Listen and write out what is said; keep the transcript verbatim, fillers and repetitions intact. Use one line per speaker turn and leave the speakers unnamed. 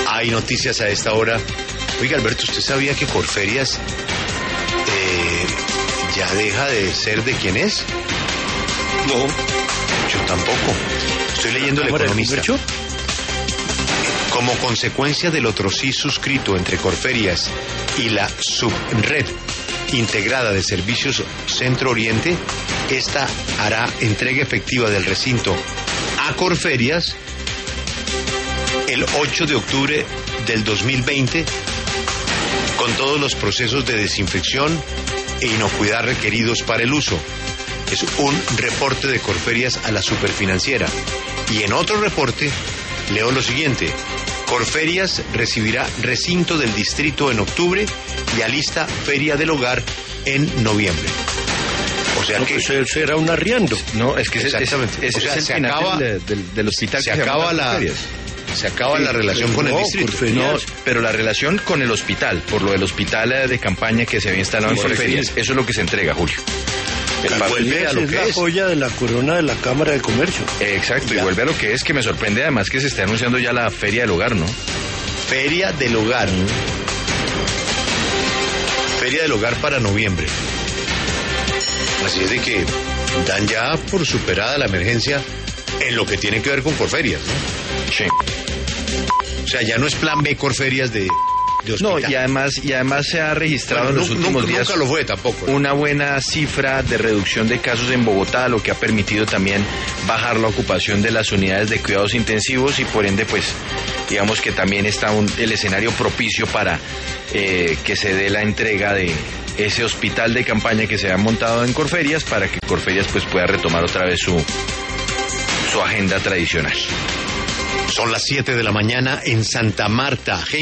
Hay noticias a esta hora. Oiga, Alberto, ¿usted sabía que Corferias eh, ya deja de ser de quien es?
No.
Yo tampoco. Estoy leyendo El Economista. Como consecuencia del otro sí suscrito entre Corferias y la Subred Integrada de Servicios Centro Oriente, esta hará entrega efectiva del recinto a Corferias el ocho de octubre del dos mil veinte, con todos los procesos de desinfección e inocuidad requeridos para el uso. Es un reporte de Corferias a la Superfinanciera. Y en otro reporte leo lo siguiente: Corferias recibirá recinto del distrito en octubre y alista Feria del Hogar en noviembre. O sea
no,
que
pues será un arriendo.
No, es que
exactamente.
Ese, ese
o sea,
es el
se
final
acaba,
del, del, del hospital.
Se
que
acaba
se
la
Corferias.
se acaba sí, la relación con
no,
el distrito.
No, pero la relación con el hospital, por lo del hospital de campaña que se había instalado sí, en Corferias, eso es lo que se entrega, Julio.
El y vuelve a lo
es
que
la
es.
joya de la corona de la Cámara de Comercio.
Exacto, ya. Y vuelve a lo que es, que me sorprende además que se esté anunciando ya la Feria del Hogar, ¿no?
Feria del Hogar. Mm. Feria del Hogar para noviembre. Así es de que dan ya por superada la emergencia en lo que tiene que ver con Corferias, ¿no?
Sí.
O sea, ya no es plan B Corferias de, de hospital.
No, y además, y además se ha registrado
bueno,
en los
nunca,
últimos
nunca,
días
nunca lo fue tampoco, ¿no?
Una buena cifra de reducción de casos en Bogotá, lo que ha permitido también bajar la ocupación de las unidades de cuidados intensivos y por ende, pues, digamos que también está un, el escenario propicio para eh, que se dé la entrega de ese hospital de campaña que se ha montado en Corferias para que Corferias pues pueda retomar otra vez su, su agenda tradicional.
Son las siete de la mañana en Santa Marta.